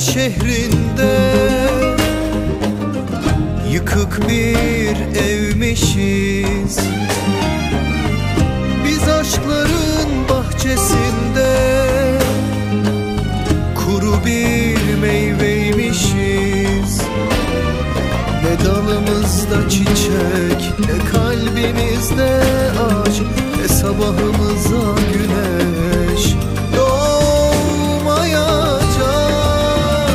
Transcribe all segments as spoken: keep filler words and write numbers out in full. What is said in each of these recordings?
şehrinde yıkık bir evmişiz. Biz aşkların bahçesinde kuru bir meyveymişiz. Ne dalımızda çiçek, ne kalbimizde aşk, ne sabahımıza güneş doğmayacak.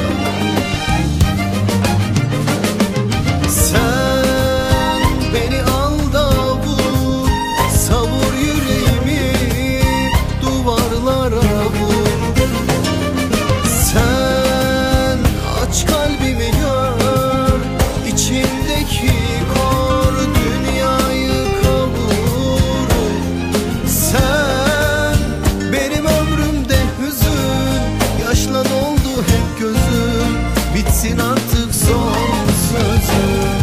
Sen beni al da vur, savur yüreğimi duvarlara vur. Sen aç kalbimi gör, içimdeki kor dünyayı kavur. Sen benim ömrümde hüzün, yaşla doldu hep gözüm, bitsin artık son sözüm.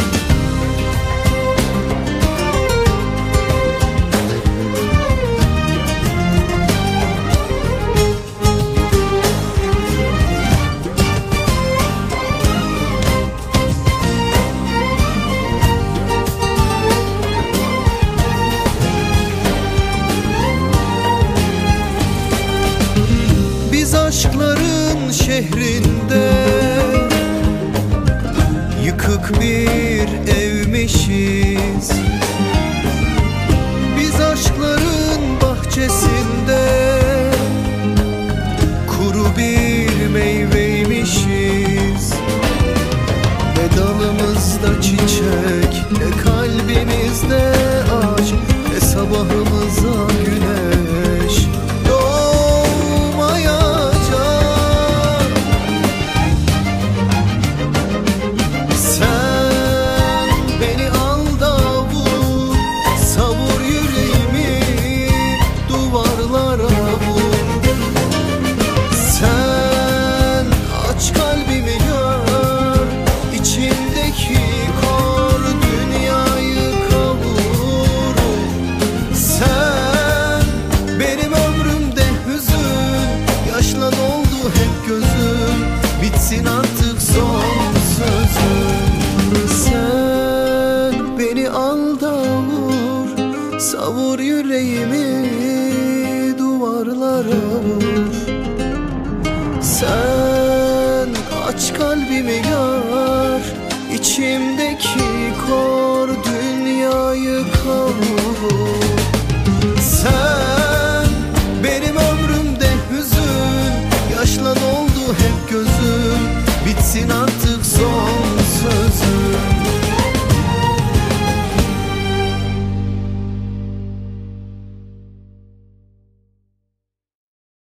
Biz aşkların şehrinde yıkık bir evmişiz. Biz aşkların bahçesinde kuru bir meyveymişiz. Ne dalımızda çiçek, ne kalbimizde aşk, ne sabahımıza güneş doğmayacak. Sen beni al da vur, savur yüreğimi duvarlara vur. Sen aç kalbimi gör, içimdeki kor dünyayı kavur. Sen benim ömrümde hüzün, yaşla doldu hep gözüm, bitsin artık son sözüm. Sen beni al da vur, savur yüreğimi duvarlara vur. Sen aç kalbimi gör, içimdeki kor dünyayı kavur. Sen benim ömrümde hüzün, yaşla doldu hep gözüm, bitsin artık son sözüm.